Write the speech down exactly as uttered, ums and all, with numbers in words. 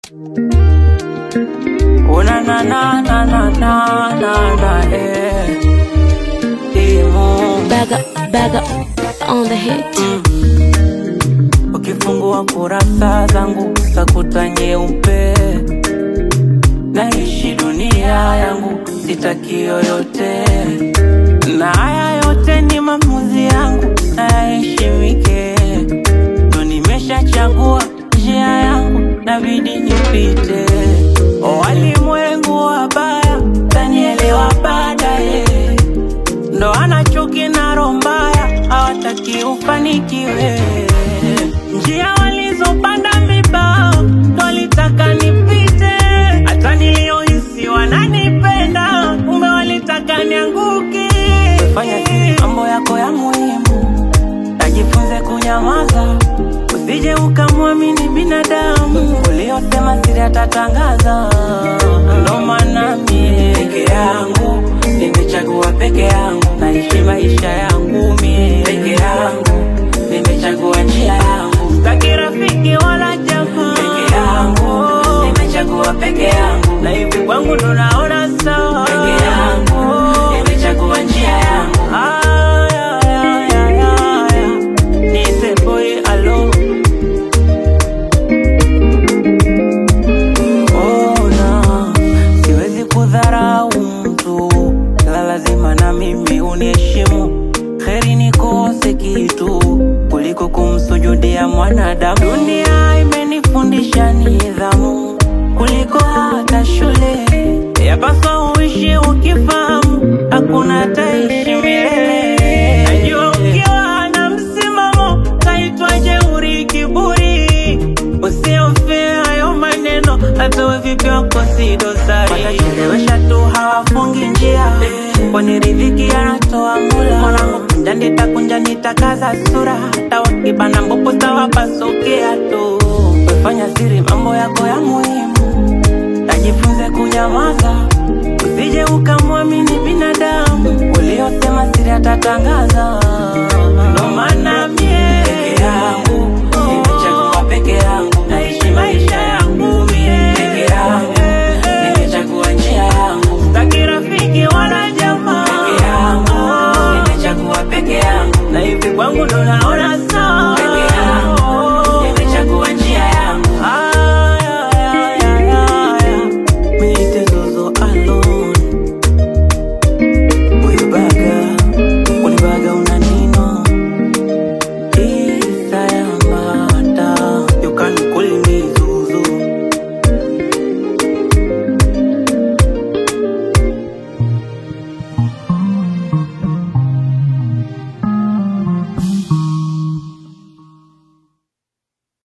Oh na na na na na na na na eh. Imo Bag up, bag up on the hit. mm. Ukifungua kurasa zangu utakuta nyeupe. Naishi dunia yangu, sitaki yoyote. Na haya yote ni maamuzi yangu, nayaheshimike. Ndo nimeshachagua njia yangu, nabidi nipite. Walimwengu wabaya, tanielewa baadaye. Ndo anachuki na roho mbaya, hawataki ufanikiwe. Njia walizopanda vibao, ndo walitaka nipite. Hata niliohisi wananipenda, kumbe walitaka nianguke. Fanya siri mambo yako ya muhimu, tajifunze kunyamaza. Usije ukamwamini binadamu, uliosema siri atatangaza. Ndo maana mie peke yangu, nimechagua peke yangu. Naishi maisha yangu mie peke yangu, nimechagua njia yangu. Sitaki rafiki wala jamaa, peke yangu, nimechagua peke yangu. Na hivi kwangu ndo naona sawa, peke yangu, nimechagua njia yangu. Ah, yeah, yeah, yeah, yeah, yeah. Nice boy alone. Oh na, siwezi kudharau mtu, la lazima na mimi uniheshimu. Kheri nikose kitu kuliko kumsujudia mwanadamu. Dunia imenifundisha nidhamu kuliko hata shule. Yapaswa uishi ukifahamu, hakuna ataishi milele. Najua ukiwa na msimamo, kaitwa jeuri kiburi. Usiofie hayo maneno, hata we vipi wako si dosari. Watachelewesha tu hawafungi njia, kwani riziki anatoa Mola. Mwanangu kunja nitakunja nitakaza sura, hata wakibana mbopo tawapasukia tu. Wefanya siri mambo